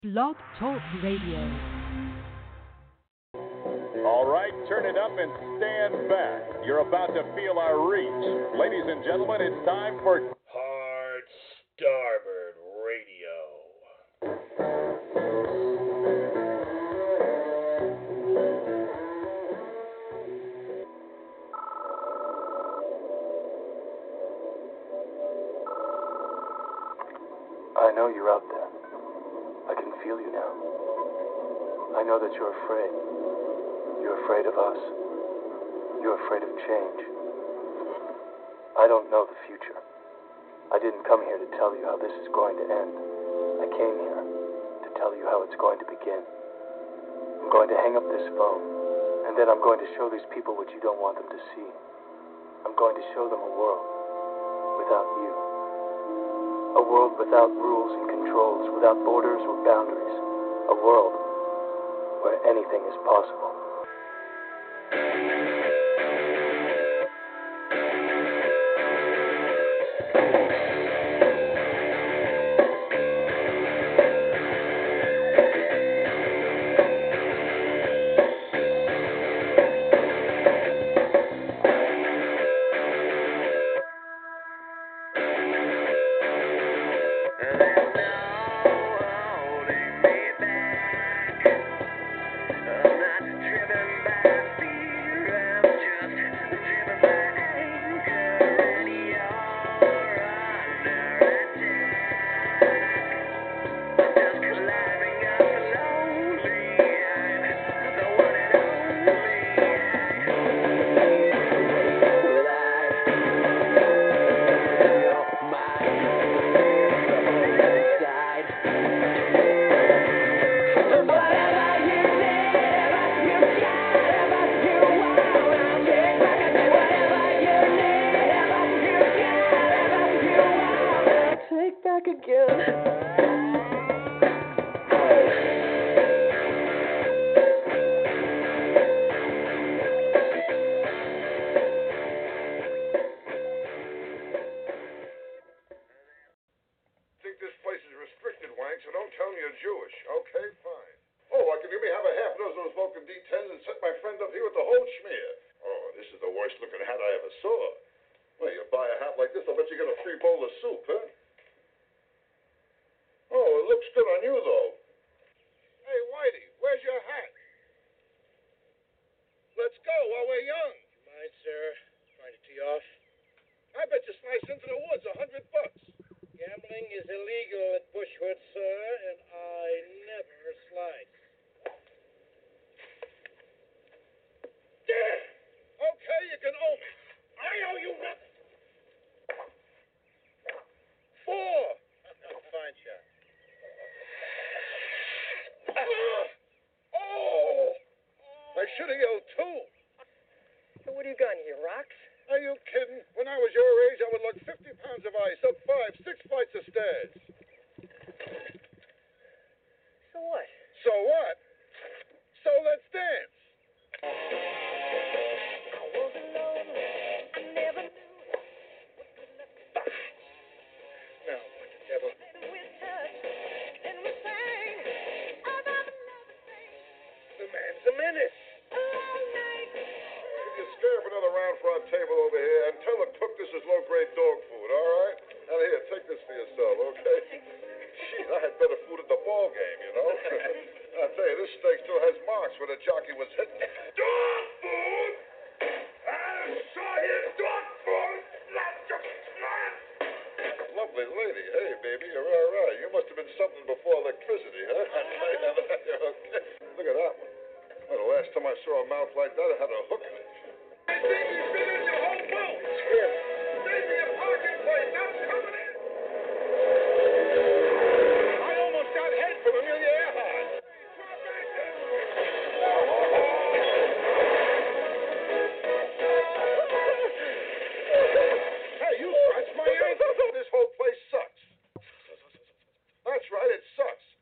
Blog Talk Radio. All right, turn it up and stand back. You're about to feel our reach. Ladies and gentlemen, it's time for Hard Starboard Radio. I know you're out there. I can feel you now. I know that you're afraid. You're afraid of us. You're afraid of change. I don't know the future. I didn't come here to tell you how this is going to end. I came here to tell you how it's going to begin. I'm going to hang up this phone, and then I'm going to show these people what you don't want them to see. I'm going to show them a world without you. A world without rules and controls, without borders or boundaries. A world where anything is possible.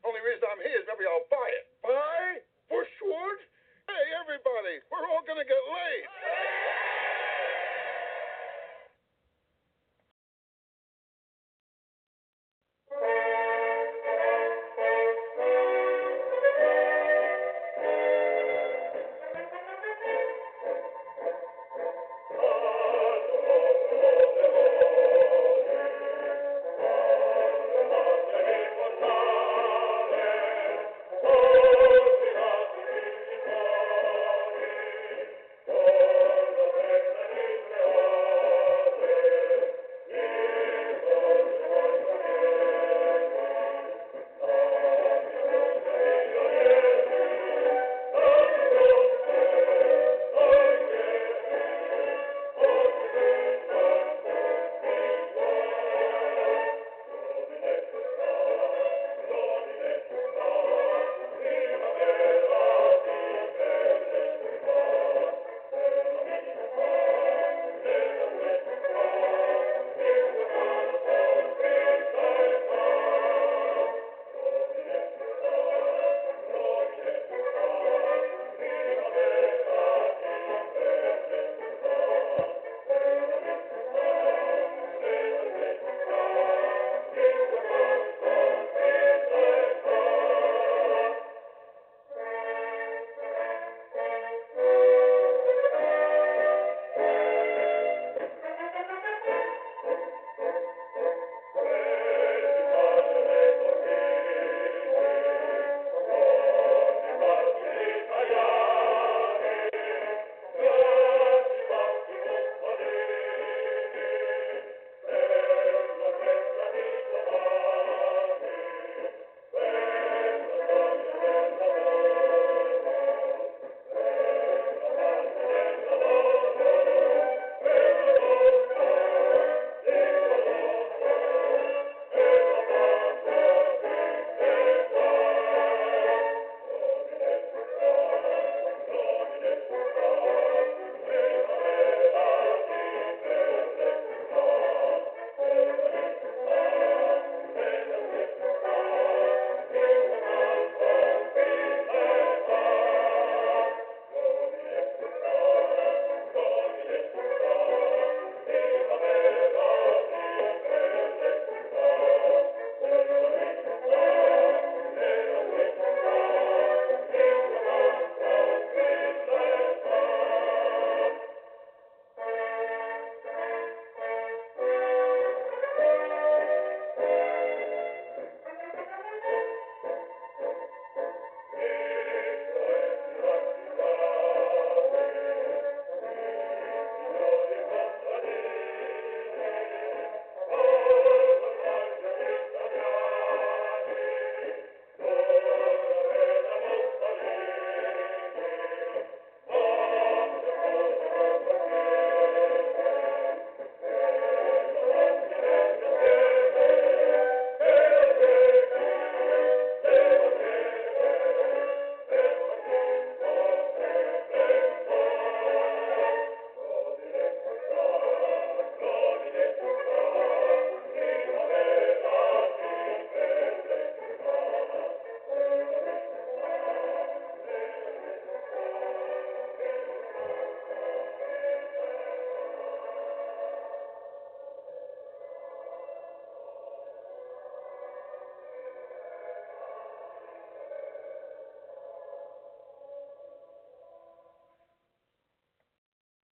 We're all gonna get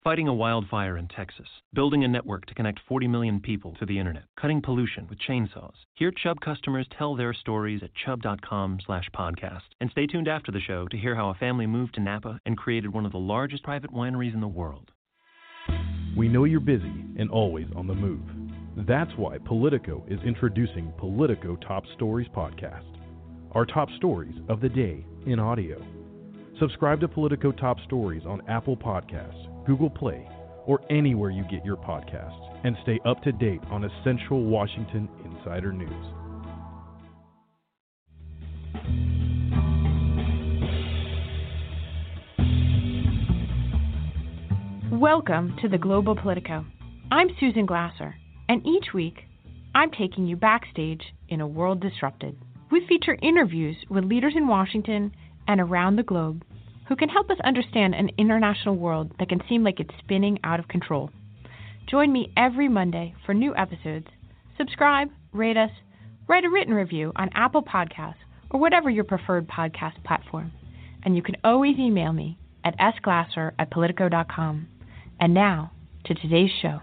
Fighting a wildfire in Texas, building a network to connect 40 million people to the internet, cutting pollution with chainsaws. Hear Chubb customers tell their stories at chubb.com/podcast. And stay tuned after the show to hear how a family moved to Napa and created one of the largest private wineries in the world. We know you're busy and always on the move. That's why Politico is introducing Politico Top Stories podcast. Our top stories of the day in audio. Subscribe to Politico Top Stories on Apple Podcasts, Google Play, or anywhere you get your podcasts, and stay up to date on essential Washington insider news. Welcome to the Global Politico. I'm Susan Glasser, and each week I'm taking you backstage in a world disrupted. We feature interviews with leaders in Washington and around the globe who can help us understand an international world that can seem like it's spinning out of control. Join me every Monday for new episodes. Subscribe, rate us, write a written review on Apple Podcasts or whatever your preferred podcast platform. And you can always email me at sglasser@politico.com. And now to today's show.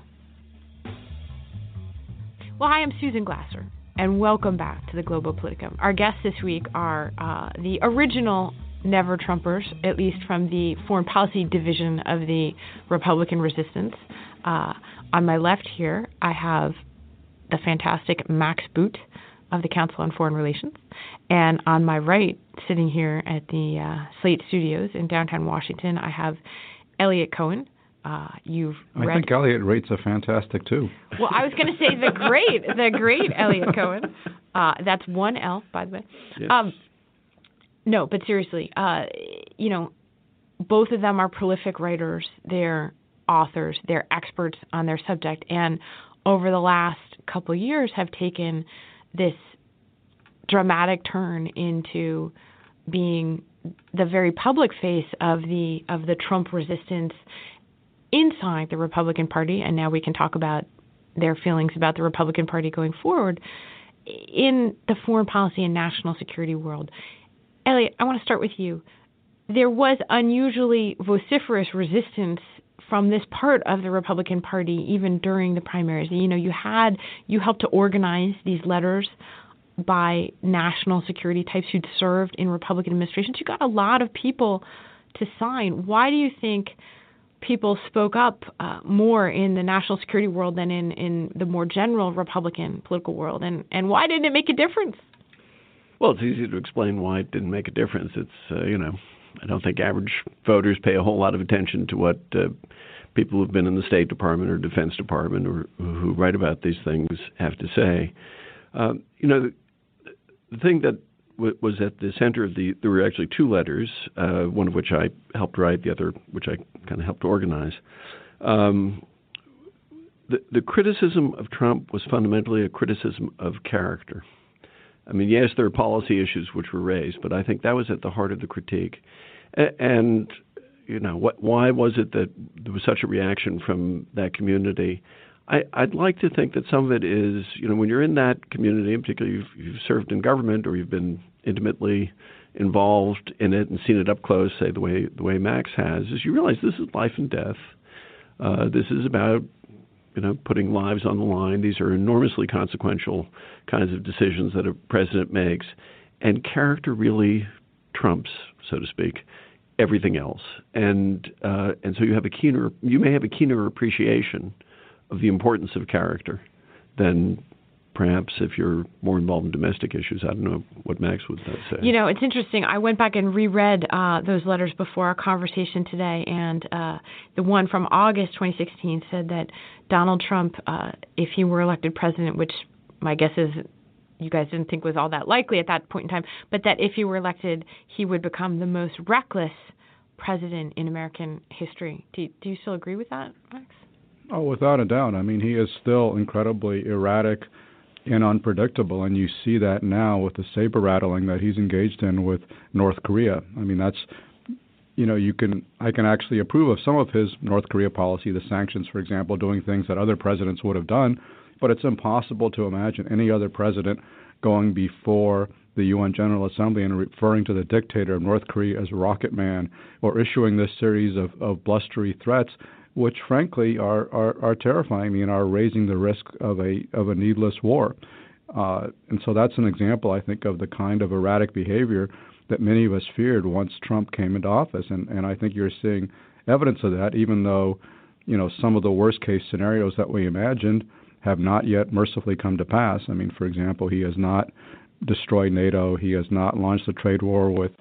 Well, hi, I'm Susan Glasser, and welcome back to the Global Politico. Our guests this week are the original Never Trumpers, at least from the foreign policy division of the Republican resistance. On my left here, I have the fantastic Max Boot of the Council on Foreign Relations. And on my right, sitting here at the Slate Studios in downtown Washington, I have Eliot Cohen. I think Eliot rates a fantastic too. Well, I was going to say the great Eliot Cohen. That's one L, by the way. Yes. No, but seriously, both of them are prolific writers. They're authors. They're experts on their subject, and over the last couple of years have taken this dramatic turn into being the very public face of the Trump resistance inside the Republican Party, and now we can talk about their feelings about the Republican Party going forward in the foreign policy and national security world. Eliot, I want to start with you. There was unusually vociferous resistance from this part of the Republican Party even during the primaries. You helped to organize these letters by national security types who'd served in Republican administrations. You got a lot of people to sign. Why do you think people spoke up more in the national security world than in the more general Republican political world? And why didn't it make a difference? Well, it's easy to explain why it didn't make a difference. It's, I don't think average voters pay a whole lot of attention to what people who've been in the State Department or Defense Department or who write about these things have to say. The thing that was at the center of there were actually two letters, one of which I helped write, the other which I kind of helped organize. The criticism of Trump was fundamentally a criticism of character. I mean, yes, there are policy issues which were raised, but I think that was at the heart of the critique. And, why was it that there was such a reaction from that community? I'd like to think that some of it is, when you're in that community, and particularly you've served in government or you've been intimately involved in it and seen it up close, say the way Max has, is you realize this is life and death. This is about putting lives on the line. These are enormously consequential kinds of decisions that a president makes, and character really trumps, so to speak, everything else. And so you may have a keener appreciation of the importance of character than perhaps if you're more involved in domestic issues. I don't know what Max would say. It's interesting. I went back and reread those letters before our conversation today, and the one from August 2016 said that Donald Trump, if he were elected president, which my guess is you guys didn't think was all that likely at that point in time, but that if he were elected, he would become the most reckless president in American history. Do you still agree with that, Max? Oh, without a doubt. I mean, he is still incredibly erratic and unpredictable, and you see that now with the saber rattling that he's engaged in with North Korea. I mean, that's, I can actually approve of some of his North Korea policy, the sanctions, for example, doing things that other presidents would have done, but it's impossible to imagine any other president going before the UN General Assembly and referring to the dictator of North Korea as Rocket Man or issuing this series of blustery threats which frankly are terrifying me and are raising the risk of a needless war. And so that's an example, I think, of the kind of erratic behavior that many of us feared once Trump came into office. And I think you're seeing evidence of that, even though, some of the worst case scenarios that we imagined have not yet mercifully come to pass. I mean, for example, he has not destroyed NATO. He has not launched a trade war with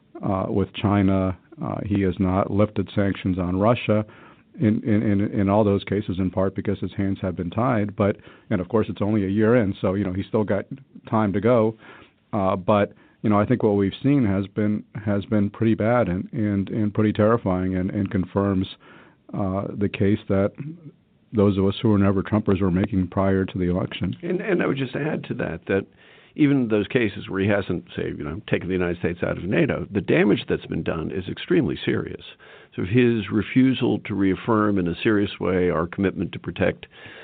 China. He has not lifted sanctions on Russia. In all those cases, in part because his hands have been tied. And of course, it's only a year in, so he's still got time to go. But I think what we've seen has been pretty bad and pretty terrifying, and confirms the case that those of us who were never Trumpers were making prior to the election. And I would just add to that even those cases where he hasn't, say, taken the United States out of NATO, the damage that's been done is extremely serious. So his refusal to reaffirm in a serious way our commitment to protect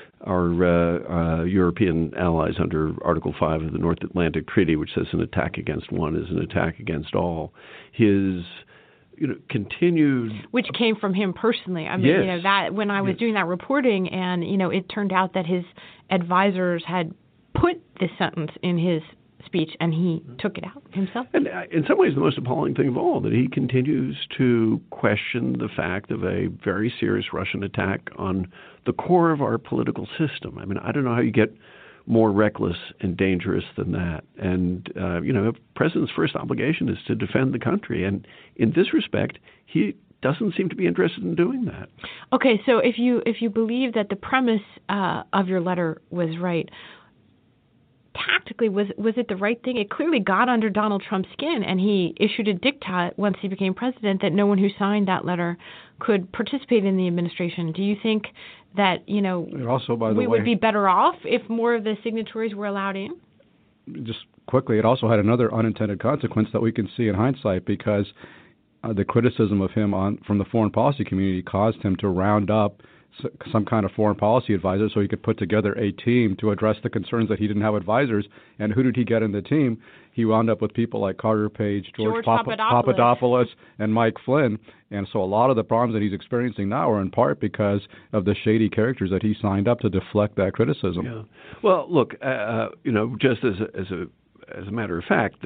our European allies under Article 5 of the North Atlantic Treaty, which says an attack against one is an attack against all, his continued, which came from him personally. I mean, yes. That when I was doing that reporting, and it turned out that his advisors had put this sentence in his speech, and he took it out himself. And in some ways, the most appalling thing of all, that he continues to question the fact of a very serious Russian attack on the core of our political system. I mean, I don't know how you get more reckless and dangerous than that. And, a president's first obligation is to defend the country. And in this respect, he doesn't seem to be interested in doing that. Okay, so if you believe that the premise of your letter was right, tactically, was it the right thing? It clearly got under Donald Trump's skin, and he issued a diktat once he became president that no one who signed that letter could participate in the administration. Do you think that, also, by the way, would be better off if more of the signatories were allowed in? Just quickly, it also had another unintended consequence that we can see in hindsight, because the criticism of him from the foreign policy community caused him to round up some kind of foreign policy advisor so he could put together a team to address the concerns that he didn't have advisors. And who did he get in the team? He wound up with people like Carter Page, George Papadopoulos, and Mike Flynn. And so a lot of the problems that he's experiencing now are in part because of the shady characters that he signed up to deflect that criticism. Yeah. Well, look, just as a matter of fact,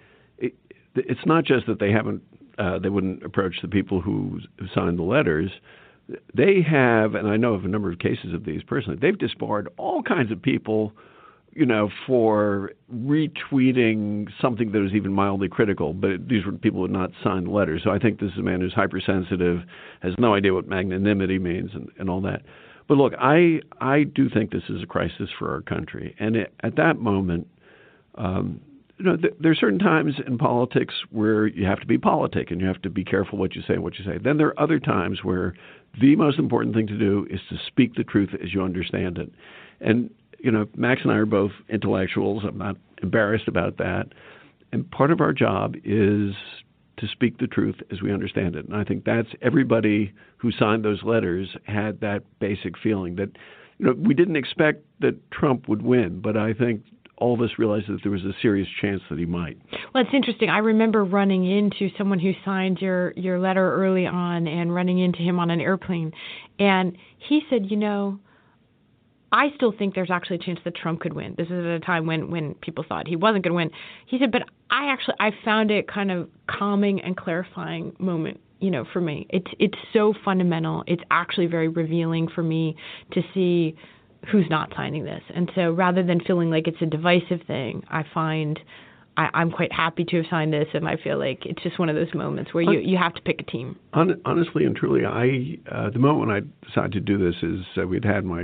it's not just that they wouldn't approach the people who signed the letters. They have, and I know of a number of cases of these personally, they've disbarred all kinds of people, for retweeting something that was even mildly critical. But these were people who had not signed the letter. So I think this is a man who's hypersensitive, has no idea what magnanimity means and all that. But look, I do think this is a crisis for our country. And at that moment, there are certain times in politics where you have to be politic and you have to be careful what you say and what you say. Then there are other times where the most important thing to do is to speak the truth as you understand it. And, Max and I are both intellectuals. I'm not embarrassed about that. And part of our job is to speak the truth as we understand it. And I think that's everybody who signed those letters had that basic feeling that, we didn't expect that Trump would win, but I think all of us realized that there was a serious chance that he might. Well, it's interesting. I remember running into someone who signed your letter early on and running into him on an airplane. And he said, I still think there's actually a chance that Trump could win. This is at a time when people thought he wasn't going to win. He said, but I found it kind of calming and clarifying moment, for me. It's so fundamental. It's actually very revealing for me to see who's not signing this. And so rather than feeling like it's a divisive thing, I find I'm quite happy to have signed this, and I feel like it's just one of those moments where you have to pick a team. Honestly and truly, the moment when I decided to do this is we'd had my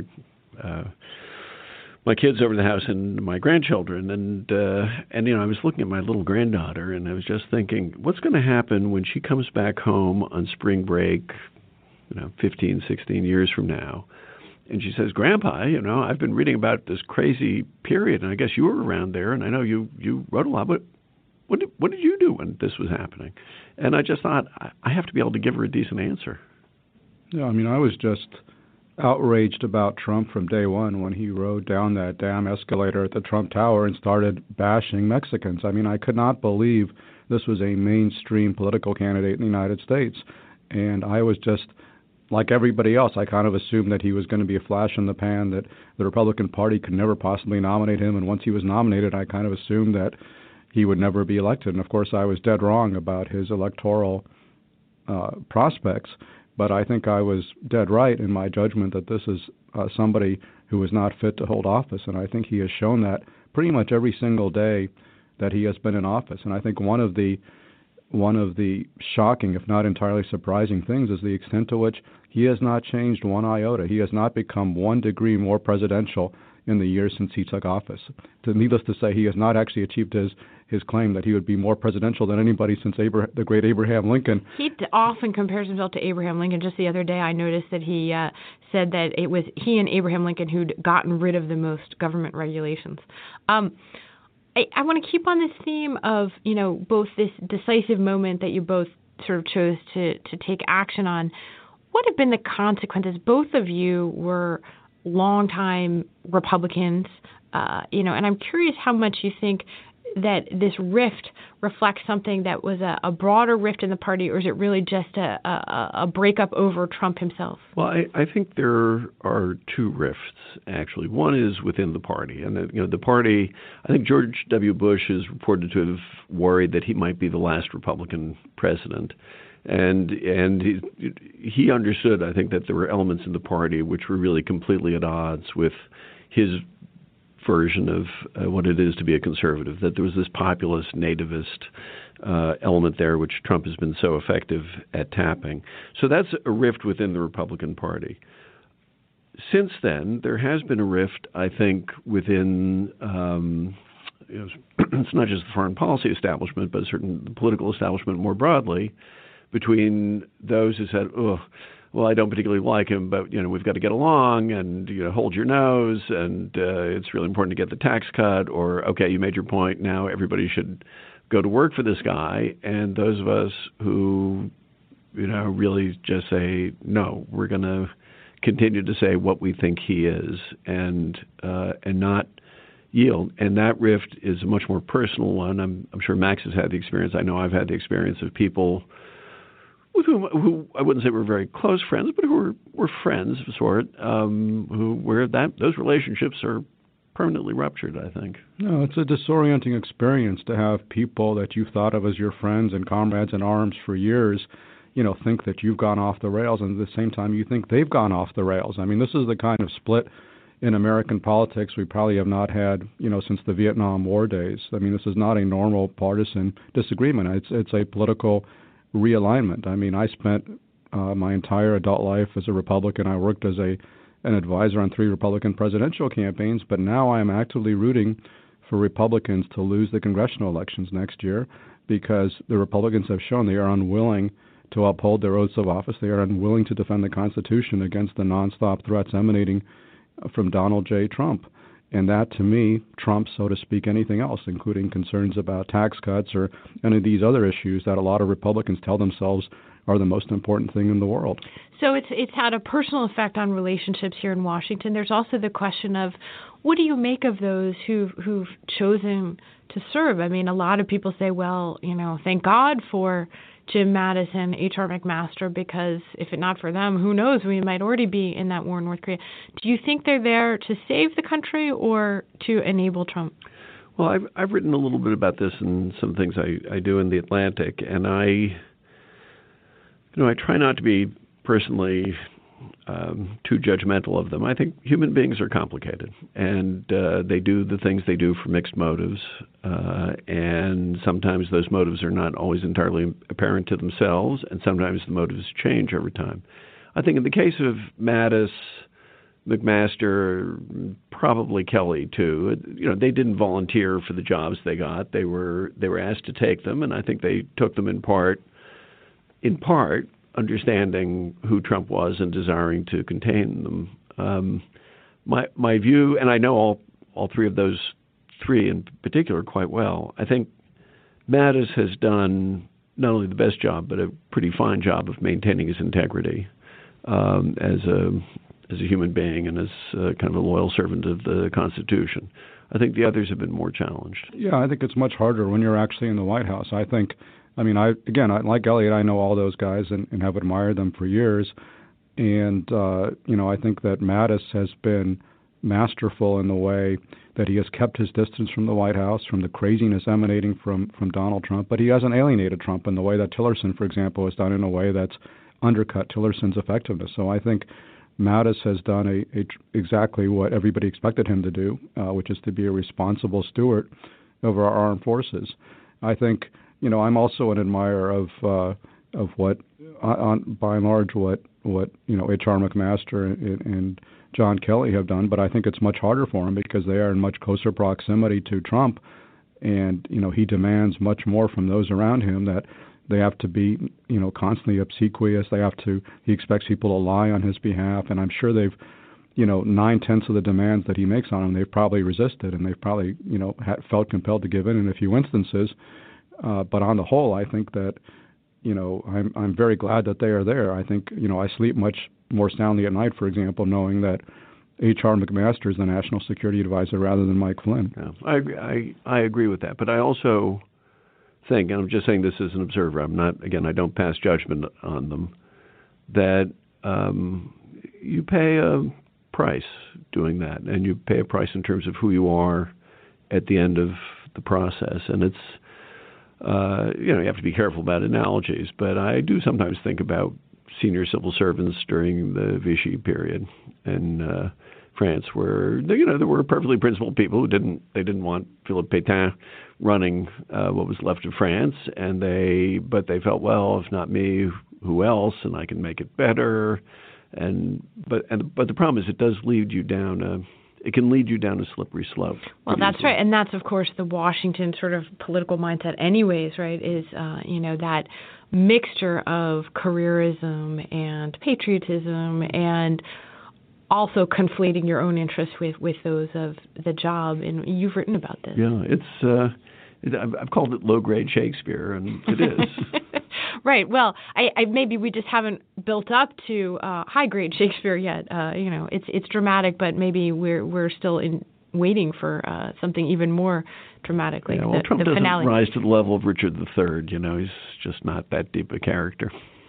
kids over the house and my grandchildren, and I was looking at my little granddaughter, and I was just thinking, what's going to happen when she comes back home on spring break, 15, 16 years from now? And she says, Grandpa, I've been reading about this crazy period, and I guess you were around there, and I know you wrote a lot, but what did you do when this was happening? And I just thought, I have to be able to give her a decent answer. Yeah, I was just outraged about Trump from day one when he rode down that damn escalator at the Trump Tower and started bashing Mexicans. I could not believe this was a mainstream political candidate in the United States. And I was just like everybody else, I kind of assumed that he was going to be a flash in the pan, that the Republican Party could never possibly nominate him. And once he was nominated, I kind of assumed that he would never be elected. And, of course, I was dead wrong about his electoral prospects. But I think I was dead right in my judgment that this is somebody who is not fit to hold office. And I think he has shown that pretty much every single day that he has been in office. And I think one of the shocking, if not entirely surprising things is the extent to which he has not changed one iota. He has not become 1 degree more presidential in the years since he took office. Needless to say, he has not actually achieved his claim that he would be more presidential than anybody since the great Abraham Lincoln. He often compares himself to Abraham Lincoln. Just the other day I noticed that he said that it was he and Abraham Lincoln who'd gotten rid of the most government regulations. I want to keep on this theme of, both this decisive moment that you both sort of chose to take action on. What have been the consequences? Both of you were longtime Republicans, and I'm curious how much you think that this rift reflects something that was a broader rift in the party, or is it really just a breakup over Trump himself? Well, I think there are two rifts, actually. One is within the party. And, the party, I think George W. Bush is reported to have worried that he might be the last Republican president. And he understood, I think, that there were elements in the party which were really completely at odds with his version of what it is to be a conservative, that there was this populist, nativist element there, which Trump has been so effective at tapping. So that's a rift within the Republican Party. Since then, there has been a rift, I think, within it's not just the foreign policy establishment, but the political establishment more broadly, between those who said, well, I don't particularly like him, but, we've got to get along and, hold your nose, and it's really important to get the tax cut, or, okay, you made your point, now everybody should go to work for this guy. And those of us who, really just say, no, we're going to continue to say what we think he is and not yield. And that rift is a much more personal one. I'm sure Max has had the experience. I know I've had the experience of people with who I wouldn't say were very close friends, but who were friends of sort, those relationships are permanently ruptured, I think. No, it's a disorienting experience to have people that you've thought of as your friends and comrades in arms for years, think that you've gone off the rails, and at the same time you think they've gone off the rails. I mean, this is the kind of split in American politics we probably have not had, since the Vietnam War days. I mean, this is not a normal partisan disagreement. It's a political realignment. I mean, I spent my entire adult life as a Republican. I worked as an advisor on 3 Republican presidential campaigns, but now I am actively rooting for Republicans to lose the congressional elections next year because the Republicans have shown they are unwilling to uphold their oaths of office. They are unwilling to defend the Constitution against the nonstop threats emanating from Donald J. Trump. And that, to me, trumps, so to speak, anything else, including concerns about tax cuts or any of these other issues that a lot of Republicans tell themselves are the most important thing in the world. So it's had a personal effect on relationships here in Washington. There's also the question of what do you make of those who've chosen to serve? I mean, a lot of people say, well, thank God for Jim Mattis and H.R. McMaster, because if it not for them, who knows, we might already be in that war in North Korea. Do you think they're there to save the country or to enable Trump? Well, I've written a little bit about this in some things I do in The Atlantic, and I try not to be personally too judgmental of them. I think human beings are complicated, and they do the things they do for mixed motives, and sometimes those motives are not always entirely apparent to themselves, and sometimes the motives change over time. I think in the case of Mattis, McMaster, probably Kelly too, they didn't volunteer for the jobs they got. They were asked to take them, and I think they took them in part understanding who Trump was and desiring to contain them. My view, and I know all 3 of those 3 in particular quite well, I think Mattis has done not only the best job, but a pretty fine job of maintaining his integrity as a human being and as kind of a loyal servant of the Constitution. I think the others have been more challenged. Yeah, I think it's much harder when you're actually in the White House. I like Elliot, I know all those guys and have admired them for years. And, I think that Mattis has been masterful in the way that he has kept his distance from the White House, from the craziness emanating from Donald Trump, but he hasn't alienated Trump in the way that Tillerson, for example, has done, in a way that's undercut Tillerson's effectiveness. So I think Mattis has done exactly what everybody expected him to do, which is to be a responsible steward over our armed forces. I think, I'm also an admirer of what, by and large, what H.R. McMaster and John Kelly have done, but I think it's much harder for him because they are in much closer proximity to Trump, and he demands much more from those around him, that they have to be constantly obsequious. He expects people to lie on his behalf, and I'm sure they've 9/10 of the demands that he makes on them they've probably resisted, and they've probably felt compelled to give in a few instances. But on the whole, I think that I'm very glad that they are there. I think I sleep much more soundly at night, for example, knowing that H.R. McMaster is the national security advisor rather than Mike Flynn. Yeah, I agree with that, but I also think, and I'm just saying this as an observer, I don't pass judgment on them, that you pay a price doing that, and you pay a price in terms of who you are at the end of the process, and it's you have to be careful about analogies, but I do sometimes think about senior civil servants during the Vichy period in France, where there were perfectly principled people who didn't want Philippe Pétain running what was left of France, but they felt, well, if not me, who else? And I can make it better. But the problem is, it does lead you down it can lead you down a slippery slope. Well, that's right. And that's, of course, the Washington sort of political mindset anyways, right, is, that mixture of careerism and patriotism, and also conflating your own interests with those of the job. And you've written about this. Yeah, I've called it low-grade Shakespeare, and it is. Right. Well, I maybe we just haven't built up to high-grade Shakespeare yet. It's dramatic, but maybe we're still waiting for something even more dramatic, like Trump the doesn't finale. rise to the level of Richard III. He's just not that deep a character.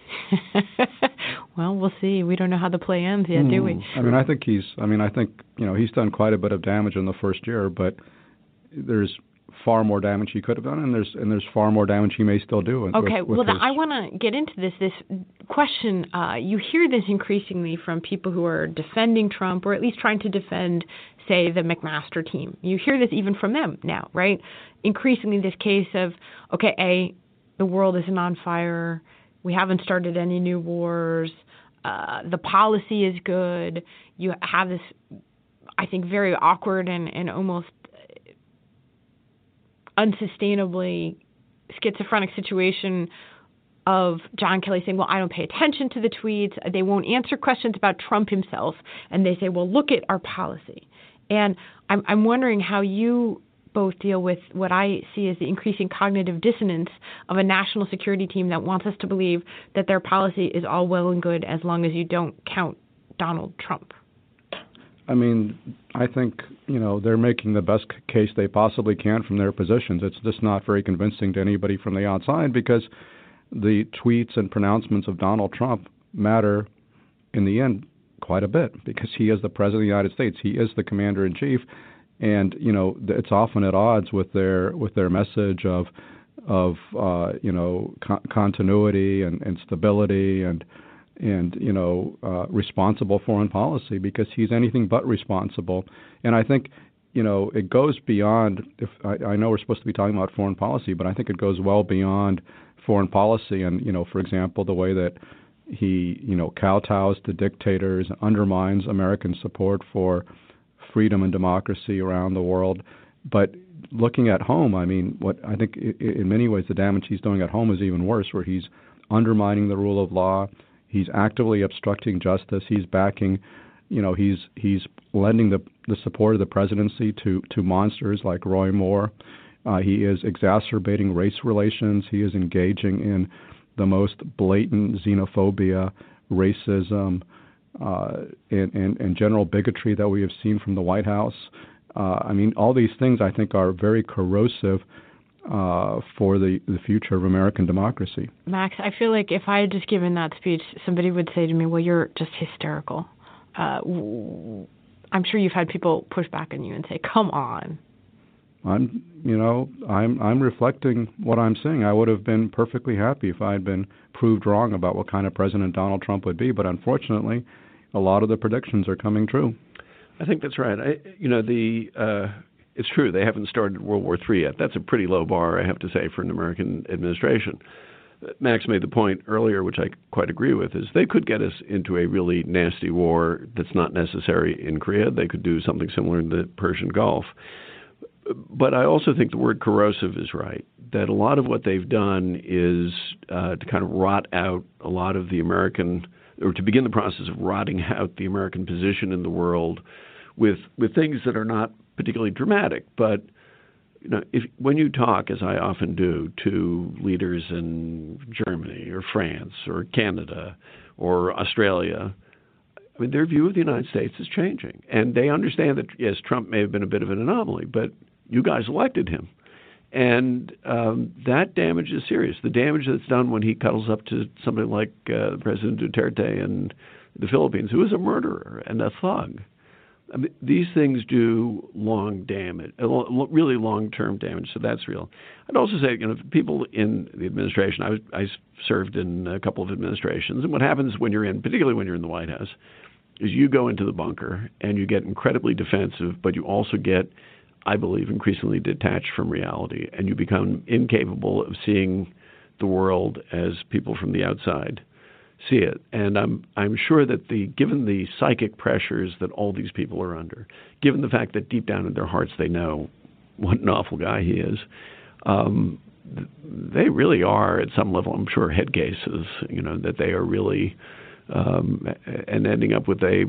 Well, we'll see. We don't know how the play ends yet, do we? I think he's done quite a bit of damage in the first year, but there's far more damage he could have done, and there's far more damage he may still do. Okay, I want to get into this question. You hear this increasingly from people who are defending Trump, or at least trying to defend, say, the McMaster team. You hear this even from them now, right? Increasingly this case of, okay, the world isn't on fire. We haven't started any new wars. The policy is good. You have this, I think, very awkward and almost unsustainably schizophrenic situation of John Kelly saying, well, I don't pay attention to the tweets. They won't answer questions about Trump himself. And they say, well, look at our policy. And I'm wondering how you both deal with what I see as the increasing cognitive dissonance of a national security team that wants us to believe that their policy is all well and good as long as you don't count Donald Trump. I think, they're making the best case they possibly can from their positions. It's just not very convincing to anybody from the outside, because the tweets and pronouncements of Donald Trump matter in the end quite a bit, because he is the president of the United States. He is the commander-in-chief, and, it's often at odds with their message of continuity and stability and responsible foreign policy, because he's anything but responsible. And I think, it goes beyond, I know we're supposed to be talking about foreign policy, but I think it goes well beyond foreign policy. And, for example, the way that he, kowtows to dictators, undermines American support for freedom and democracy around the world. But looking at home, what I think in many ways the damage he's doing at home is even worse, where he's undermining the rule of law. He's actively obstructing justice. He's backing, he's lending the support of the presidency to monsters like Roy Moore. He is exacerbating race relations. He is engaging in the most blatant xenophobia, racism, and general bigotry that we have seen from the White House. All these things I think are very corrosive for the future of American democracy. Max, I feel like if I had just given that speech, somebody would say to me, well, you're just hysterical. I'm sure you've had people push back on you and say, come on. I'm reflecting what I'm saying. I would have been perfectly happy if I had been proved wrong about what kind of president Donald Trump would be, but unfortunately, a lot of the predictions are coming true. I think that's right. It's true they haven't started World War III yet. That's a pretty low bar, I have to say, for an American administration. Max made the point earlier, which I quite agree with, is they could get us into a really nasty war that's not necessary in Korea. They could do something similar in the Persian Gulf. But I also think the word corrosive is right, that a lot of what they've done is to kind of rot out a lot of the American, or to begin the process of rotting out the American position in the world with things that are not particularly dramatic. But when you talk, as I often do, to leaders in Germany or France or Canada or Australia, I mean, their view of the United States is changing. And they understand that, yes, Trump may have been a bit of an anomaly, but you guys elected him. And that damage is serious. The damage that's done when he cuddles up to somebody like President Duterte in the Philippines, who is a murderer and a thug. I mean, these things do long damage, really long-term damage, so that's real. I'd also say, people in the administration, I served in a couple of administrations, and what happens particularly when you're in the White House, is you go into the bunker and you get incredibly defensive, but you also get, I believe, increasingly detached from reality, and you become incapable of seeing the world as people from the outside see it. And I'm sure that given the psychic pressures that all these people are under, given the fact that deep down in their hearts they know what an awful guy he is, they really are at some level, I'm sure, head cases, that they are really and ending up with a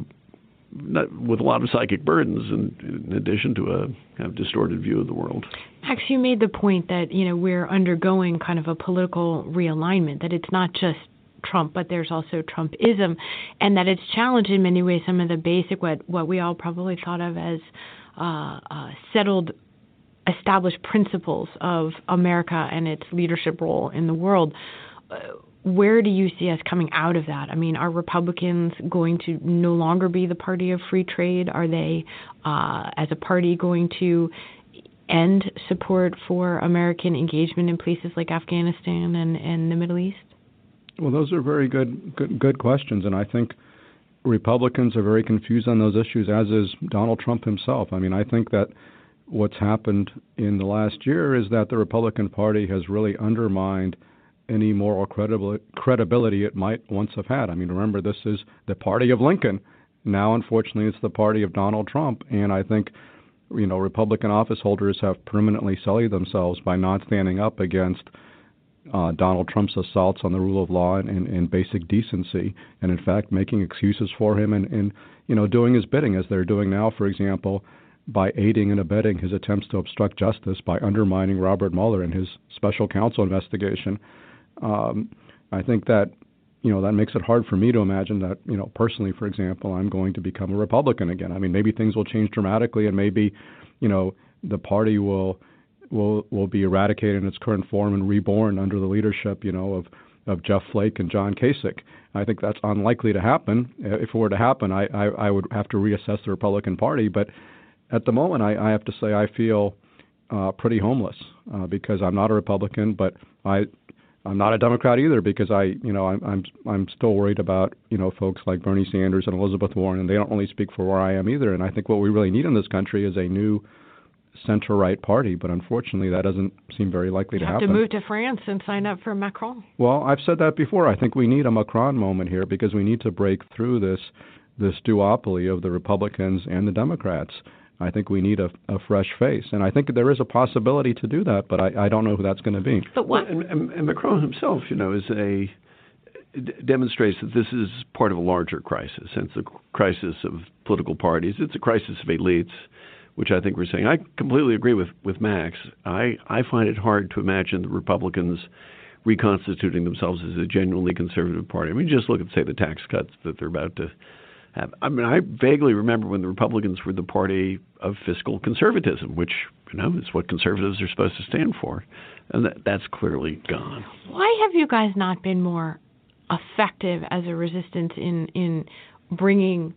lot of psychic burdens in addition to a kind of distorted view of the world. Max, you made the point that, we're undergoing kind of a political realignment, that it's not just Trump, but there's also Trumpism, and that it's challenged in many ways some of the basic, what we all probably thought of as settled, established principles of America and its leadership role in the world. Where do you see us coming out of that? I mean, are Republicans going to no longer be the party of free trade? Are they, as a party, going to end support for American engagement in places like Afghanistan and the Middle East? Well, those are very good questions, and I think Republicans are very confused on those issues, as is Donald Trump himself. I mean, I think that what's happened in the last year is that the Republican Party has really undermined any moral credibility it might once have had. I mean, remember, this is the party of Lincoln. Now, unfortunately, it's the party of Donald Trump, and I think Republican office holders have permanently sullied themselves by not standing up against Donald Trump's assaults on the rule of law and basic decency, and in fact making excuses for him and doing his bidding, as they're doing now, for example, by aiding and abetting his attempts to obstruct justice by undermining Robert Mueller and his special counsel investigation. I think that that makes it hard for me to imagine that personally, for example, I'm going to become a Republican again. I mean, maybe things will change dramatically, and maybe the party will be eradicated in its current form and reborn under the leadership, of Jeff Flake and John Kasich. I think that's unlikely to happen. If it were to happen, I would have to reassess the Republican Party. But at the moment, I have to say I feel pretty homeless because I'm not a Republican, but I'm not a Democrat either because I'm still worried about folks like Bernie Sanders and Elizabeth Warren, and they don't really speak for where I am either. And I think what we really need in this country is a new center-right party, but unfortunately that doesn't seem very likely to happen. You have to move to France and sign up for Macron. Well, I've said that before. I think we need a Macron moment here because we need to break through this duopoly of the Republicans and the Democrats. I think we need a fresh face, and I think there is a possibility to do that, but I don't know who that's going to be. But what? And Macron himself, demonstrates that this is part of a larger crisis, and it's a crisis of political parties. It's a crisis of elites, which I think we're saying. I completely agree with Max. I find it hard to imagine the Republicans reconstituting themselves as a genuinely conservative party. I mean, just look at, say, the tax cuts that they're about to have. I mean, I vaguely remember when the Republicans were the party of fiscal conservatism, which it's what conservatives are supposed to stand for, and that's clearly gone. Why have you guys not been more effective as a resistance in bringing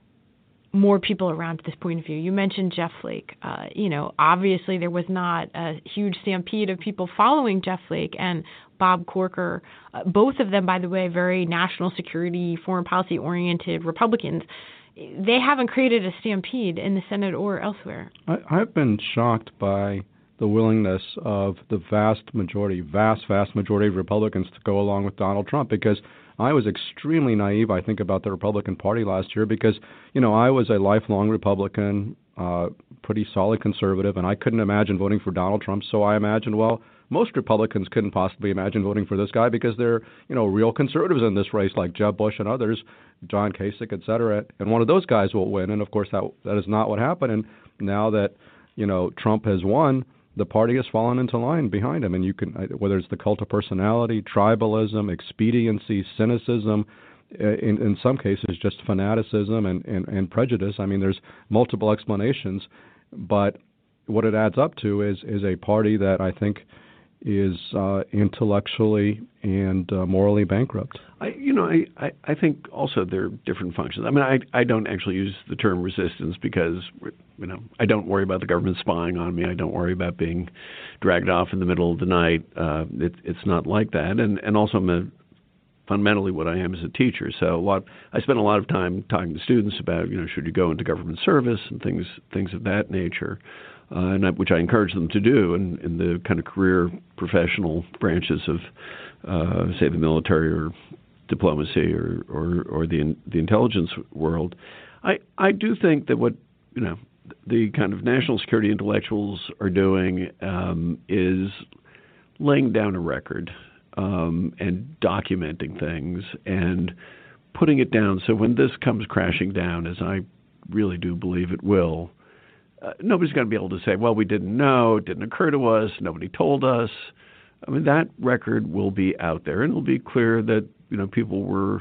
more people around to this point of view? You mentioned Jeff Flake. Obviously there was not a huge stampede of people following Jeff Flake and Bob Corker. Both of them, by the way, very national security, foreign policy oriented Republicans. They haven't created a stampede in the Senate or elsewhere. I've been shocked by the willingness of the vast majority of Republicans to go along with Donald Trump, because I was extremely naive, I think, about the Republican Party last year because, I was a lifelong Republican, pretty solid conservative, and I couldn't imagine voting for Donald Trump. So I imagined, well, most Republicans couldn't possibly imagine voting for this guy because they're, real conservatives in this race like Jeb Bush and others, John Kasich, et cetera. And one of those guys will win. And, of course, that is not what happened. And now that, Trump has won, the party has fallen into line behind him. And you can, whether it's the cult of personality, tribalism, expediency, cynicism, in some cases just fanaticism and prejudice. I mean, there's multiple explanations. But what it adds up to is a party that I think is intellectually and morally bankrupt. I think also there are different functions. I mean, I don't actually use the term resistance because, I don't worry about the government spying on me. I don't worry about being dragged off in the middle of the night. It's not like that. And also fundamentally what I am is a teacher. So I spend a lot of time talking to students about, should you go into government service and things of that nature. Which I encourage them to do in the kind of career professional branches of, say, the military or diplomacy or the intelligence world. I do think that what the kind of national security intellectuals are doing is laying down a record and documenting things and putting it down so when this comes crashing down, as I really do believe it will, nobody's going to be able to say, well, we didn't know, it didn't occur to us, nobody told us. I mean, that record will be out there, and it'll be clear that people were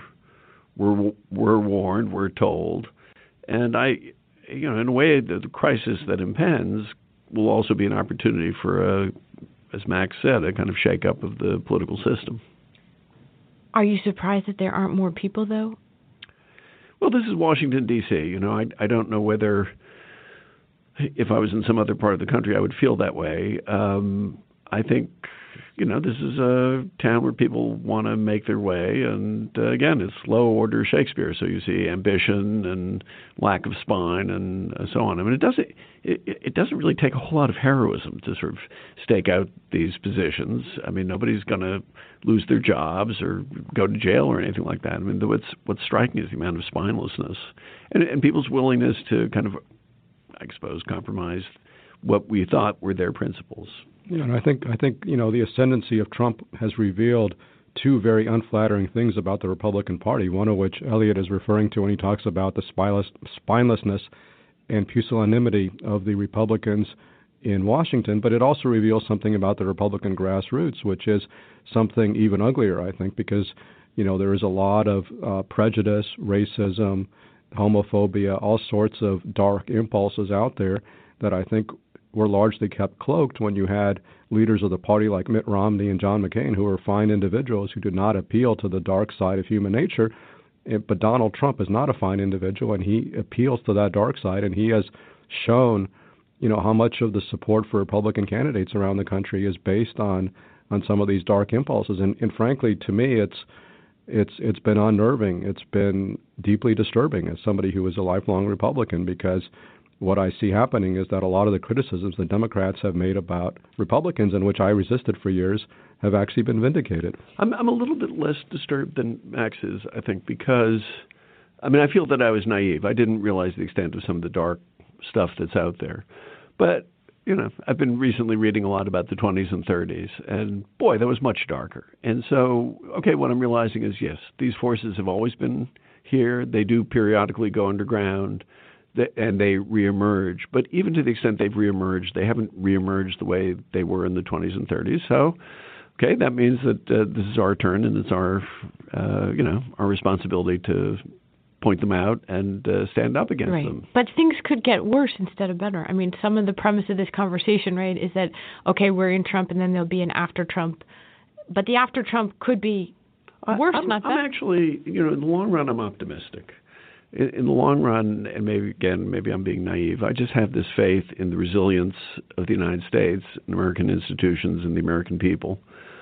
warned, were told, and in a way, the crisis that impends will also be an opportunity for as Max said, a kind of shake-up of the political system. Are you surprised that there aren't more people, though? Well, this is Washington, D.C. I don't know whether, if I was in some other part of the country, I would feel that way. I think, this is a town where people want to make their way. And again, it's low order Shakespeare. So you see ambition and lack of spine and so on. I mean, it doesn't really take a whole lot of heroism to sort of stake out these positions. I mean, nobody's going to lose their jobs or go to jail or anything like that. I mean, what's striking is the amount of spinelessness and people's willingness to kind of, I suppose, compromise what we thought were their principles. Yeah, and I think the ascendancy of Trump has revealed two very unflattering things about the Republican Party, one of which Elliot is referring to when he talks about the spinelessness and pusillanimity of the Republicans in Washington, but it also reveals something about the Republican grassroots, which is something even uglier, I think, because, there is a lot of prejudice, racism, homophobia, all sorts of dark impulses out there that I think were largely kept cloaked when you had leaders of the party like Mitt Romney and John McCain, who were fine individuals who did not appeal to the dark side of human nature. But Donald Trump is not a fine individual, and he appeals to that dark side, and he has shown, how much of the support for Republican candidates around the country is based on some of these dark impulses. And frankly, to me, it's been unnerving. It's been deeply disturbing as somebody who is a lifelong Republican, because what I see happening is that a lot of the criticisms the Democrats have made about Republicans, in which I resisted for years, have actually been vindicated. I'm a little bit less disturbed than Max is, I think, because, I feel that I was naive. I didn't realize the extent of some of the dark stuff that's out there. But, I've been recently reading a lot about the 20s and 30s, and boy, that was much darker. And so, what I'm realizing is, yes, these forces have always been here. They do periodically go underground, and they reemerge. But even to the extent they've reemerged, they haven't reemerged the way they were in the 20s and 30s. So, that means that this is our turn, and it's our, our responsibility to point them out and stand up against them. But things could get worse instead of better. I mean, some of the premise of this conversation, right, is that, okay, we're in Trump and then there'll be an after Trump. But the after Trump could be worse, not better. I'm actually, in the long run, I'm optimistic. In the long run, and maybe I'm being naive, I just have this faith in the resilience of the United States and American institutions and the American people.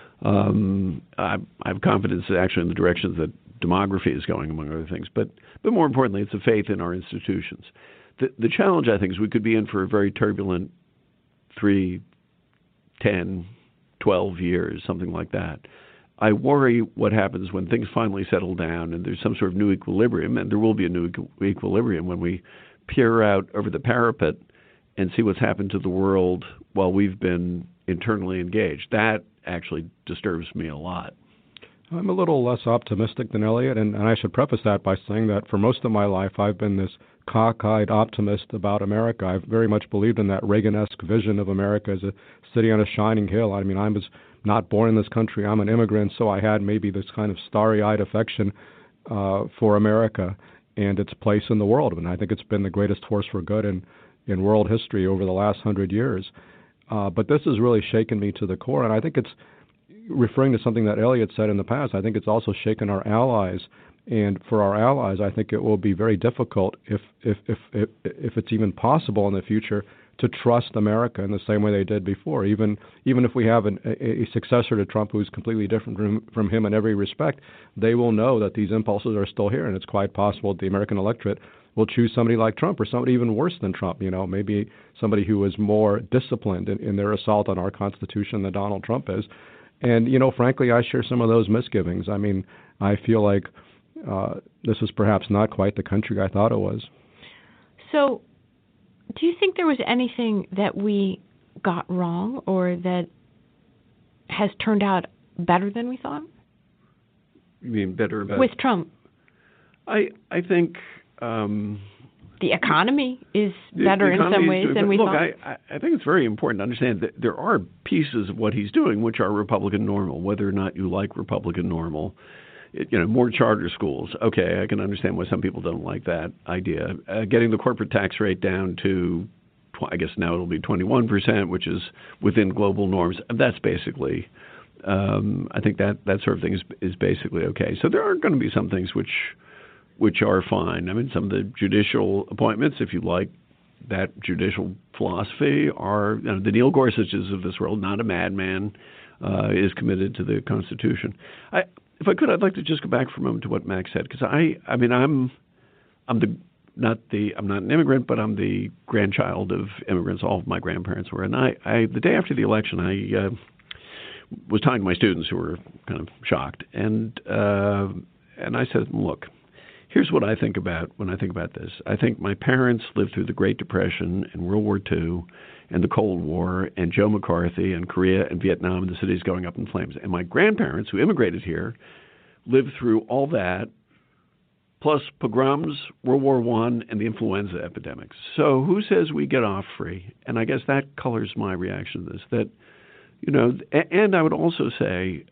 I have confidence actually in the directions that demography is going, among other things. But more importantly, it's a faith in our institutions. The challenge, I think, is we could be in for a very turbulent 3, 10, 12 years, something like that. I worry what happens when things finally settle down and there's some sort of new equilibrium, and there will be a new equilibrium when we peer out over the parapet and see what's happened to the world while we've been internally engaged. That actually disturbs me a lot. I'm a little less optimistic than Elliot, and I should preface that by saying that for most of my life I've been this cockeyed optimist about America. I've very much believed in that Reagan-esque vision of America as a city on a shining hill. I mean, I was not born in this country. I'm an immigrant, so I had maybe this kind of starry-eyed affection for America and its place in the world. And I think it's been the greatest force for good in world history over the last 100 years. But this has really shaken me to the core, and I think it's referring to something that Elliot said in the past. I think it's also shaken our allies, and for our allies, I think it will be very difficult, if it's even possible in the future, to trust America in the same way they did before. Even if we have a successor to Trump who's completely different from him in every respect, they will know that these impulses are still here, and it's quite possible that the American electorate will choose somebody like Trump or somebody even worse than Trump, maybe somebody who is more disciplined in their assault on our Constitution than Donald Trump is. And, frankly, I share some of those misgivings. I mean, I feel like this is perhaps not quite the country I thought it was. So do you think there was anything that we got wrong or that has turned out better than we thought? You mean better about... With Trump. I think... the economy is better in some ways than we thought. Look, I think it's very important to understand that there are pieces of what he's doing which are Republican normal, whether or not you like Republican normal. More charter schools. Okay, I can understand why some people don't like that idea. Getting the corporate tax rate down to, I guess now it'll be 21%, which is within global norms. That's basically, I think that sort of thing is basically okay. So there are going to be some things which are fine. I mean, some of the judicial appointments, if you like that judicial philosophy, are the Neil Gorsuches of this world, not a madman, is committed to the Constitution. If I could, I'd like to just go back for a moment to what Max said, because I'm not an immigrant, but I'm the grandchild of immigrants. All of my grandparents were, and the day after the election, I was talking to my students who were kind of shocked, and I said, look, here's what I think about when I think about this. I think my parents lived through the Great Depression and World War II and the Cold War and Joe McCarthy and Korea and Vietnam and the cities going up in flames. And my grandparents, who immigrated here, lived through all that, plus pogroms, World War I, and the influenza epidemics. So who says we get off free? And I guess that colors my reaction to this. That, and I would also say...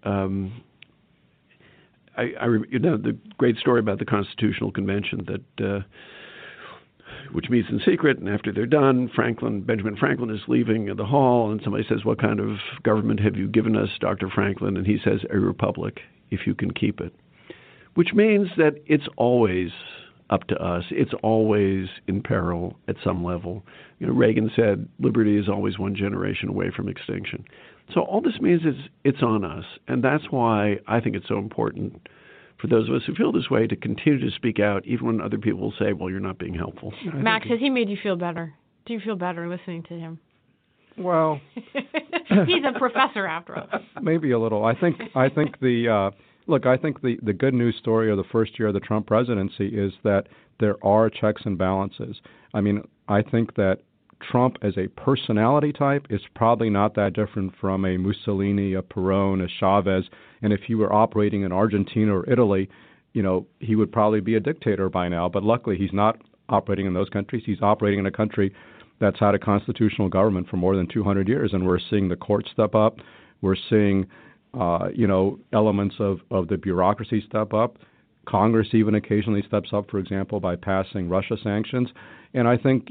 the great story about the Constitutional Convention that which meets in secret, and after they're done, Benjamin Franklin is leaving the hall, and somebody says, "What kind of government have you given us, Dr. Franklin?" And he says, "A republic, if you can keep it," which means that it's always up to us. It's always in peril at some level. Reagan said, "Liberty is always one generation away from extinction." So all this means is it's on us, and that's why I think it's so important for those of us who feel this way to continue to speak out, even when other people will say, well, you're not being helpful. Max, has he made you feel better? Do you feel better listening to him? Well... He's a professor, after all. Maybe a little. I think the good news story of the first year of the Trump presidency is that there are checks and balances. I mean, I think that Trump as a personality type is probably not that different from a Mussolini, a Perón, a Chavez. And if he were operating in Argentina or Italy, he would probably be a dictator by now. But luckily, he's not operating in those countries. He's operating in a country that's had a constitutional government for more than 200 years. And we're seeing the courts step up. We're seeing, elements of the bureaucracy step up. Congress even occasionally steps up, for example, by passing Russia sanctions. And I think,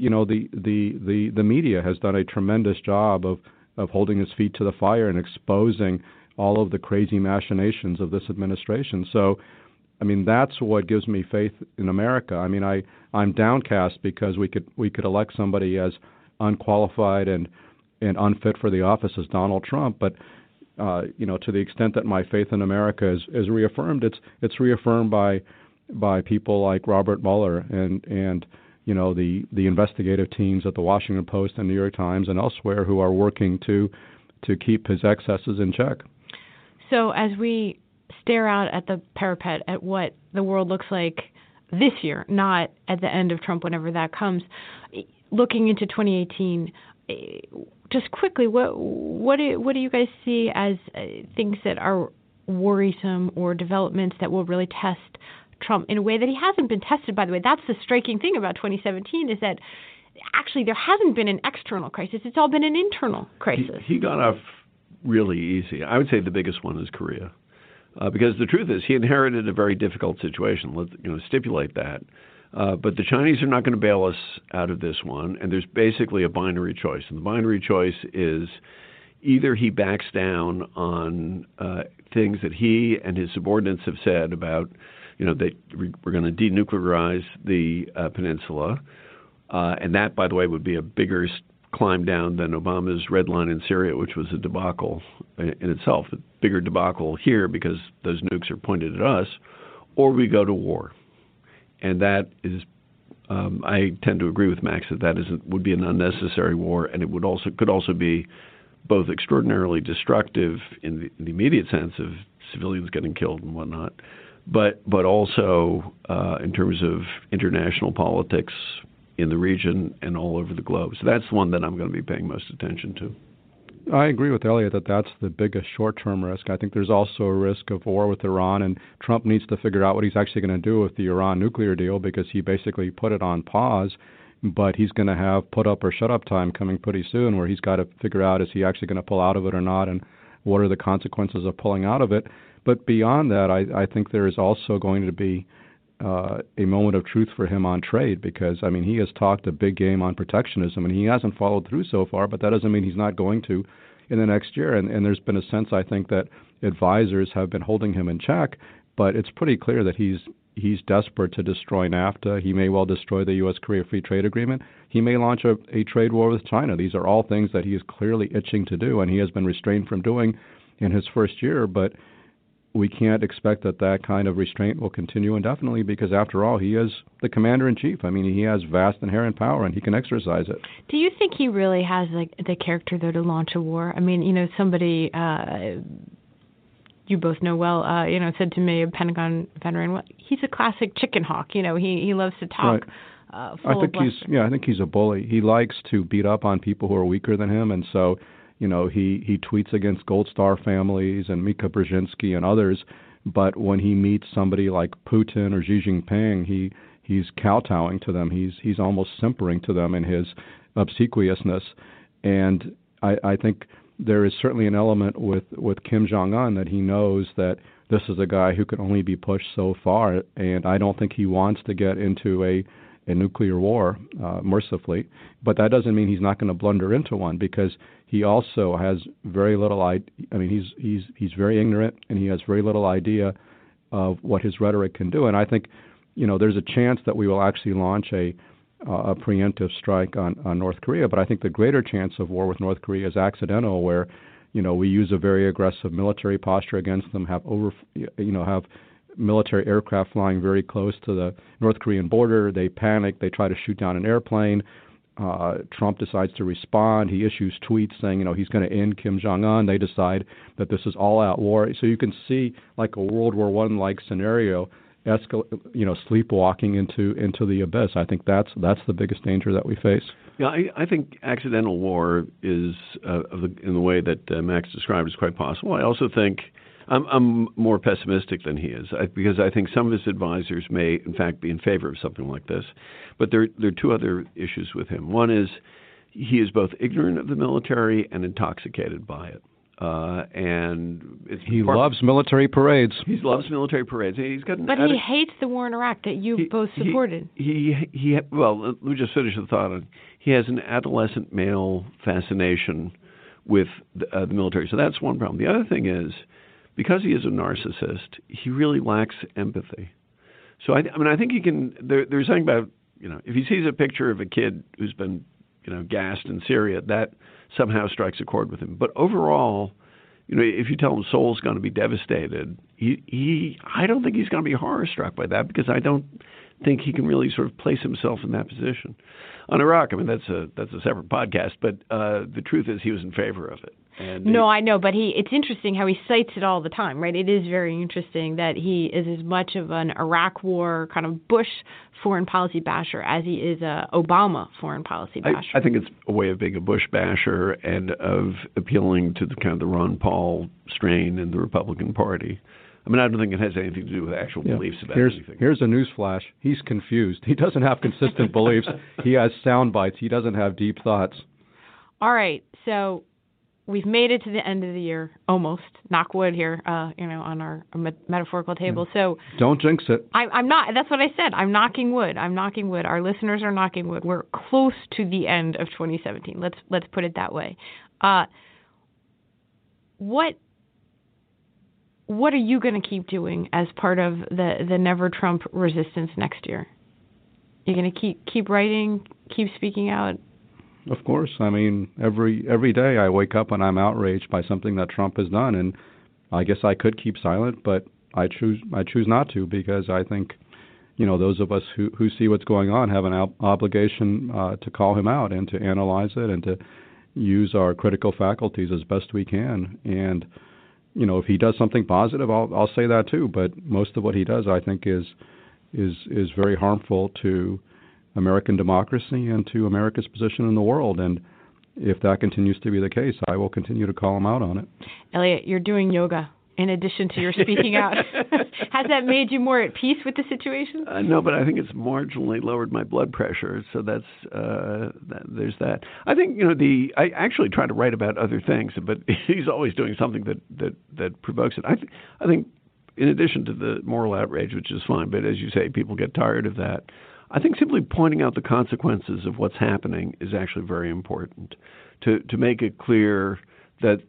the media has done a tremendous job of holding his feet to the fire and exposing all of the crazy machinations of this administration. So, that's what gives me faith in America. I'm downcast because we could elect somebody as unqualified and unfit for the office as Donald Trump, but to the extent that my faith in America is reaffirmed, it's reaffirmed by people like Robert Mueller and the investigative teams at the Washington Post and New York Times and elsewhere who are working to keep his excesses in check. So as we stare out at the parapet at what the world looks like this year, not at the end of Trump, whenever that comes, looking into 2018. Just quickly, what do you guys see as things that are worrisome or developments that will really test Trump in a way that he hasn't been tested, by the way? That's the striking thing about 2017 is that actually there hasn't been an external crisis. It's all been an internal crisis. He got off really easy. I would say the biggest one is Korea. Because the truth is he inherited a very difficult situation. Let's stipulate that. But the Chinese are not going to bail us out of this one, and there's basically a binary choice. And the binary choice is either he backs down on things that he and his subordinates have said about, that we're going to denuclearize the peninsula, and that, by the way, would be a bigger climb down than Obama's red line in Syria, which was a debacle in itself, a bigger debacle here because those nukes are pointed at us, or we go to war. And that is, I tend to agree with Max that would be an unnecessary war, and it could also be both extraordinarily destructive in the immediate sense of civilians getting killed and whatnot, but also in terms of international politics in the region and all over the globe. So that's the one that I'm going to be paying most attention to. I agree with Elliot that that's the biggest short-term risk. I think there's also a risk of war with Iran, and Trump needs to figure out what he's actually going to do with the Iran nuclear deal because he basically put it on pause, but he's going to have put up or shut up time coming pretty soon where he's got to figure out is he actually going to pull out of it or not, and what are the consequences of pulling out of it. But beyond that, I think there is also going to be a moment of truth for him on trade because, he has talked a big game on protectionism, and he hasn't followed through so far, but that doesn't mean he's not going to in the next year. And there's been a sense, I think, that advisors have been holding him in check, but it's pretty clear that he's desperate to destroy NAFTA. He may well destroy the U.S.-Korea Free Trade Agreement. He may launch a trade war with China. These are all things that he is clearly itching to do, and he has been restrained from doing in his first year, but we can't expect that kind of restraint will continue indefinitely because, after all, he is the commander-in-chief. He has vast inherent power, and he can exercise it. Do you think he really has the character, though, to launch a war? Somebody you both know well, said to me, a Pentagon veteran, well, he's a classic chicken hawk. He loves to talk. Right. I think he's a bully. He likes to beat up on people who are weaker than him, and so he tweets against Gold Star families and Mika Brzezinski and others, but when he meets somebody like Putin or Xi Jinping, he's kowtowing to them. He's almost simpering to them in his obsequiousness. And I think there is certainly an element with Kim Jong-un that he knows that this is a guy who can only be pushed so far, and I don't think he wants to get into a nuclear war, mercifully. But that doesn't mean he's not going to blunder into one because he also has very little he's very ignorant, and he has very little idea of what his rhetoric can do. And I think, there's a chance that we will actually launch a preemptive strike on North Korea. But I think the greater chance of war with North Korea is accidental, where, we use a very aggressive military posture against them, have military aircraft flying very close to the North Korean border. They panic. They try to shoot down an airplane. Trump decides to respond. He issues tweets saying, he's going to end Kim Jong-un. They decide that this is all-out war. So you can see like a World War I-like scenario, sleepwalking into the abyss. I think that's the biggest danger that we face. Yeah, I think accidental war is, in the way that Max described, is quite possible. I also think I'm more pessimistic than he is because I think some of his advisors may, in fact, be in favor of something like this. But there are two other issues with him. One is he is both ignorant of the military and intoxicated by it. and he loves military parades. He loves military parades. He's got but he hates the war in Iraq that you both supported. Well, let me just finish the thought. He has an adolescent male fascination with the military, so that's one problem. The other thing is, because he is a narcissist, he really lacks empathy. So I think he can. There's something about, if he sees a picture of a kid who's been gassed in Syria, that somehow strikes a chord with him. But overall, if you tell him Seoul's going to be devastated, I don't think he's going to be horror struck by that, because I don't think he can really sort of place himself in that position. On Iraq, that's a separate podcast, but the truth is he was in favor of it. No, I know, but it's interesting how he cites it all the time, right? It is very interesting that he is as much of an Iraq war kind of Bush foreign policy basher as he is a Obama foreign policy basher. I think it's a way of being a Bush basher and of appealing to the kind of the Ron Paul strain in the Republican Party. I don't think it has anything to do with actual beliefs about anything. Here's a news flash. He's confused. He doesn't have consistent beliefs. He has sound bites. He doesn't have deep thoughts. All right, so we've made it to the end of the year, almost. Knock wood here, on our metaphorical table. Yeah. So don't jinx it. I'm not. That's what I said. I'm knocking wood. Our listeners are knocking wood. We're close to the end of 2017. Let's put it that way. What are you going to keep doing as part of the Never Trump resistance next year? You're going to keep writing, keep speaking out? Of course. Every day I wake up and I'm outraged by something that Trump has done, and I guess I could keep silent, but I choose not to, because I think, those of us who see what's going on have an obligation to call him out and to analyze it and to use our critical faculties as best we can. And if he does something positive, I'll say that too. But most of what he does, I think, is very harmful to American democracy and to America's position in the world. And if that continues to be the case, I will continue to call him out on it. Elliot, you're doing yoga in addition to your speaking out. Has that made you more at peace with the situation? No, but I think it's marginally lowered my blood pressure. So that's there's that. I think I actually try to write about other things, but he's always doing something that provokes it. I think in addition to the moral outrage, which is fine, but as you say, people get tired of that. I think simply pointing out the consequences of what's happening is actually very important to make it clear that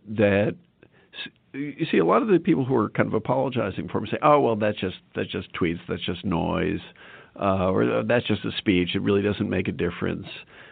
you see a lot of the people who are kind of apologizing for him say, oh, well, that's just tweets, that's just noise, or that's just a speech. It really doesn't make a difference.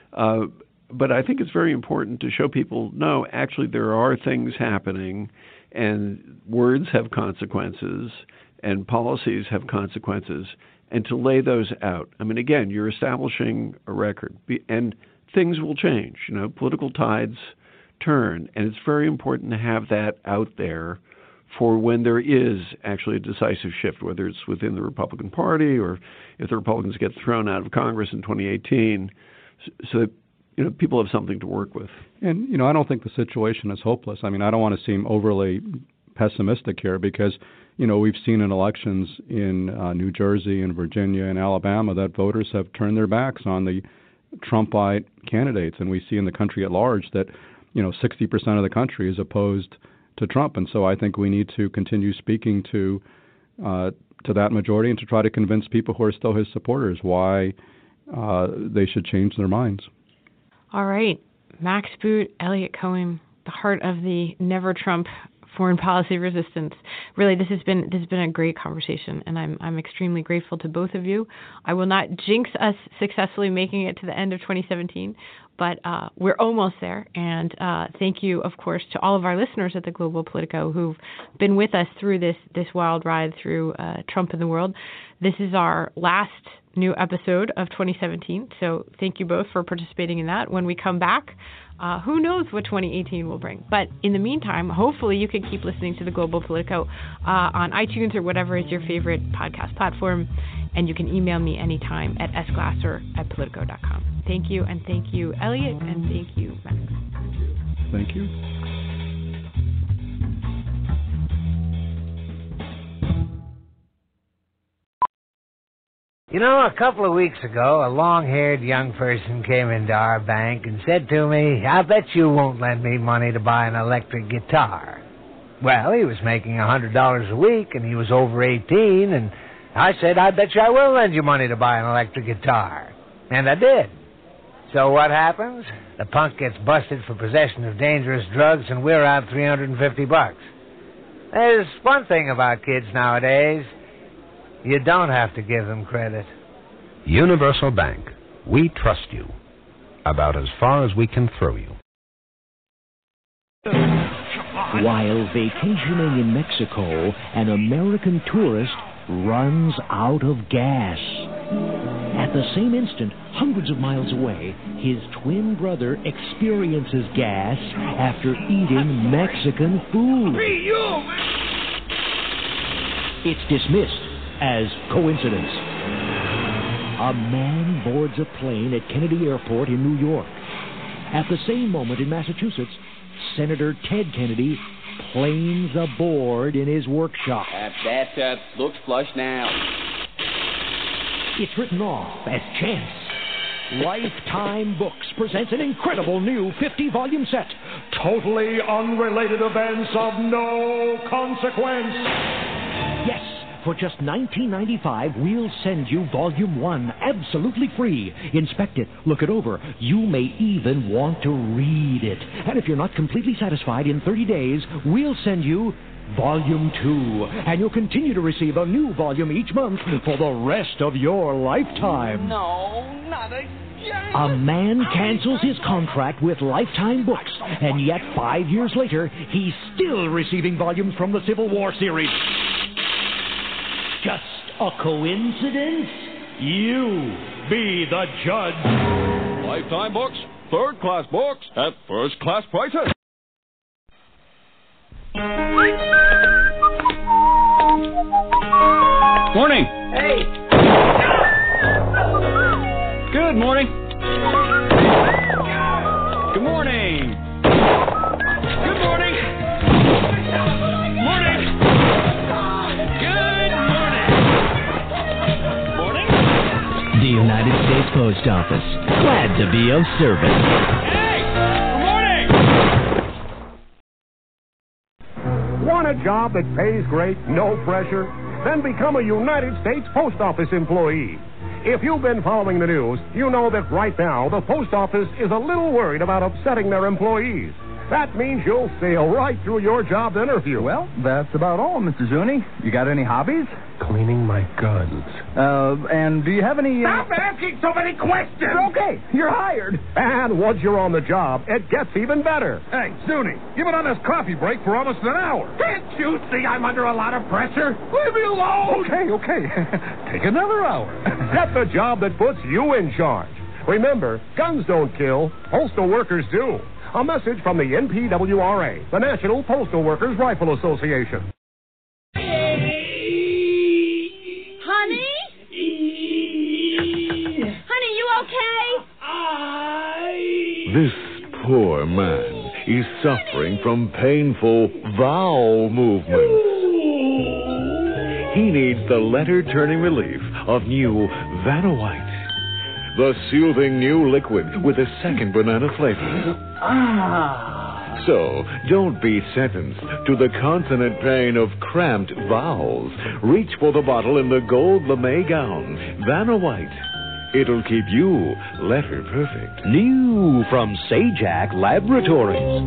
But I think it's very important to show people, no, actually there are things happening, and words have consequences, and policies have consequences, and to lay those out. Again, you're establishing a record, and things will change. Political tides turn, and it's very important to have that out there for when there is actually a decisive shift, whether it's within the Republican Party or if the Republicans get thrown out of Congress in 2018, so that people have something to work with. And, I don't think the situation is hopeless. I don't want to seem overly pessimistic here, because, we've seen in elections in New Jersey and Virginia and Alabama that voters have turned their backs on the Trumpite candidates, and we see in the country at large that 60% of the country is opposed to Trump. And so I think we need to continue speaking to that majority and to try to convince people who are still his supporters why they should change their minds. All right. Max Boot, Elliot Cohen, the heart of the Never Trump foreign policy resistance. Really, this has been a great conversation, and I'm extremely grateful to both of you. I will not jinx us successfully making it to the end of 2017, but we're almost there. And thank you, of course, to all of our listeners at the Global Politico who've been with us through this wild ride through Trump in the world. This is our last new episode of 2017, so thank you both for participating in that. When we come back, who knows what 2018 will bring. But in the meantime, hopefully you can keep listening to the Global Politico on iTunes or whatever is your favorite podcast platform. And you can email me anytime at sglasser@politico.com. Thank you, and thank you, Elliot, and thank you, Max. Thank you. You know, a couple of weeks ago, a long-haired young person came into our bank and said to me, "I bet you won't lend me money to buy an electric guitar." Well, he was making $100 a week, and he was over 18, and I said, "I bet you I will lend you money to buy an electric guitar." And I did. So what happens? The punk gets busted for possession of dangerous drugs, and we're out $350. There's one thing about kids nowadays. You don't have to give them credit. Universal Bank. We trust you. About as far as we can throw you. While vacationing in Mexico, an American tourist runs out of gas. At the same instant, hundreds of miles away, his twin brother experiences gas after eating Mexican food. It's dismissed as coincidence. A man boards a plane at Kennedy Airport in New York. At the same moment in Massachusetts, Senator Ted Kennedy planes aboard in his workshop. That looks flush now. It's written off as chance. Lifetime Books presents an incredible new 50-volume set. Totally unrelated events of no consequence. Yes, for just $19.95, we'll send you Volume 1 absolutely free. Inspect it, look it over. You may even want to read it. And if you're not completely satisfied, in 30 days, we'll send you Volume 2. And you'll continue to receive a new volume each month for the rest of your lifetime. No, not again. A man cancels his contract with Lifetime Books, and yet 5 years later, he's still receiving volumes from the Civil War series. Just a coincidence? You be the judge. Lifetime Books, third-class books at first-class prices. Morning. Hey. Good morning. Good morning. Good morning. Morning. Good morning. Morning. The United States Post Office. Glad to be of service. Hey! Good morning! Want a job that pays great, no pressure? Then become a United States Post Office employee. If you've been following the news, you know that right now the Post Office is a little worried about upsetting their employees. That means you'll sail right through your job interview. Well, that's about all, Mr. Zuni. You got any hobbies? Cleaning my guns. And do you have any... Stop asking so many questions! Okay, you're hired. And once you're on the job, it gets even better. Hey, Zuni, you've been on this coffee break for almost an hour. Can't you see I'm under a lot of pressure? Leave me alone! Okay. Take another hour. Get the job that puts you in charge. Remember, guns don't kill, postal workers do. A message from the NPWRA, the National Postal Workers Rifle Association. Honey? Honey, you okay? This poor man is suffering from painful bowel movements. He needs the letter-turning relief of new Vanawhite. The soothing new liquid with a second banana flavor. So, don't be sentenced to the consonant pain of cramped vowels. Reach for the bottle in the gold lame gown. Vanawhite. It'll keep you letter perfect. New from Sajak Laboratories.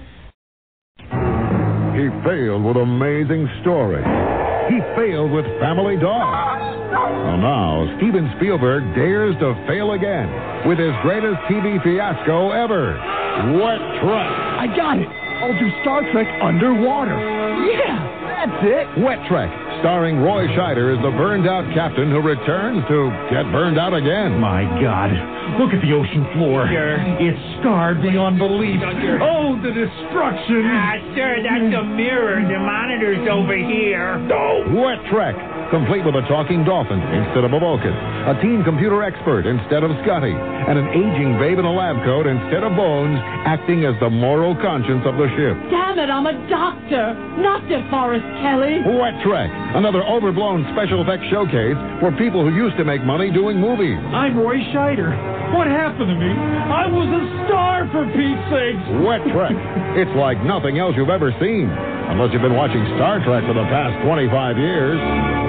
He failed with Amazing Story. He failed with Family Dog. Well, now, Steven Spielberg dares to fail again with his greatest TV fiasco ever, Wet Trek. I got it. I'll do Star Trek underwater. Yeah, that's it. Wet Trek, starring Roy Scheider as the burned-out captain who returns to get burned out again. My God, look at the ocean floor. Sure. It's scarred beyond belief. Oh, the destruction. Sir, that's a mirror. The monitor's over here. No. Wet Trek, complete with a talking dolphin instead of a Vulcan, a teen computer expert instead of Scotty, and an aging babe in a lab coat instead of Bones, acting as the moral conscience of the ship. Damn it, I'm a doctor, not DeForest Kelly. Wet Trek, another overblown special effects showcase for people who used to make money doing movies. I'm Roy Scheider. What happened to me? I was a star, for Pete's sakes. Wet Trek. It's like nothing else you've ever seen. Unless you've been watching Star Trek for the past 25 years.